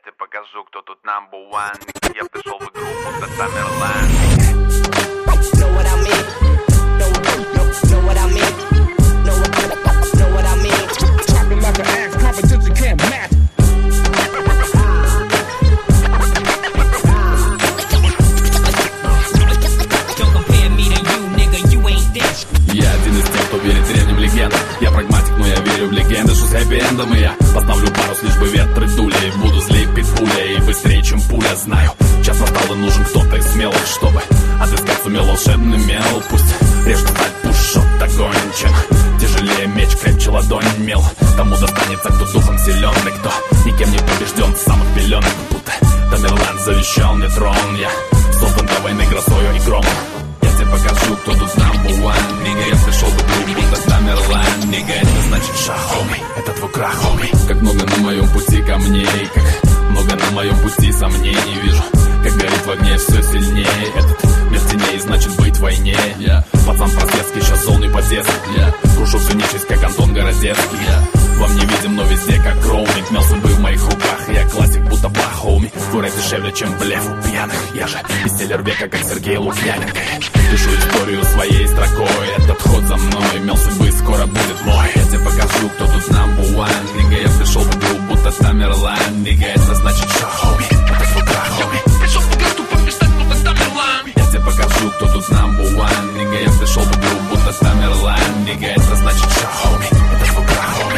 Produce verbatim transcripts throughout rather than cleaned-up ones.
тебе покажу, кто тут number one. Я пришел в игру, будто Тамерлан. Know what I mean? Know, know, know what I mean? Know, know what I mean? Talking like an ass, competition can't match. Я один из тех, кто верит древним легендам. Я прагматик, но я верю в легенды, что с хэппи-эндом. И я поставлю парус, лишь бы ветры дули. Буду злей питбулей, быстрее, чем пуля, знаю. Час настал и нужен кто-то из смелых, чтобы отыскать сумел волшебный мел. Пусть режет сталь, пушот огонь, чем тяжелее меч, крепче ладонь мел. Тому достанется, кто духом силен, и кто никем не побежден с самых пеленок. Будто Тамерлан завещал мне трон. Я создан для войны грозою и громом. Я тебе покажу, кто тут number one. Нига, я пришел в игру, будто Тамерлан. Нига, это значит шаг, хоми, это твой крах, хоми. Как много на моем пути камней, как много на моем пути сомнений вижу. Как горит в огне все сильнее. Этот мир теней, значит быть в войне. Yeah. Пацан просветский, сейчас золный потес. Yeah. Крушу всю нечисть, как Антон Городецкий. Yeah. Вам не видим, но везде как роуминг. Мел судьбы в моих руках, я классик, будто Бахоуми. Фура дешевле, чем блеф у пьяных. Я же бестселлер века, как Сергей Лукьяненко. Пишу историю своей строкой. Этот ход за мной, мел судьбы скоро будет мой. Я тебе покажу, кто тут number one. Нига, я пришел в игру, будто Тамерлан. Нига, это значит шо, хоми, это твой крах, хоми. Я тебе покажу, кто тут number one. Нига, я пришел в игру, будто Тамерлан. Нига, это значит шо, хоми, это твой крах, хоми.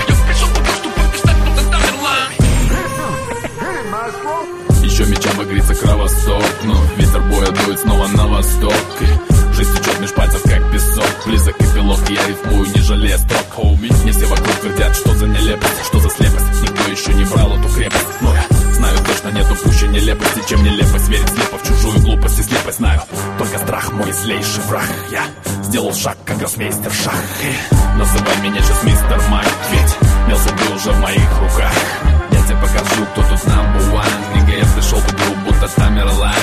Еще мечом игрится кровосток, но ветер боя дует снова на восток. И жизнь течет меж пальцев, как песок. Близок эпилог, я рифмую, не жалея строк, хоуми. Не все вокруг твердят, что за нелепость, что за слепость. Никто еще не брал эту крепость, но я знаю точно, нету пуще нелепости, чем нелепость. Верить слепо в чужую глупость и слепость. Знаю, только страх мой злейший враг. Я сделал шаг, как гроссмейстер шаг. И называй меня сейчас мистер Майк, ведь мел судьбы уже в моих руках. Я тебе покажу, кто тут number one. Нига, я пришел в игру, будто Тамерлан.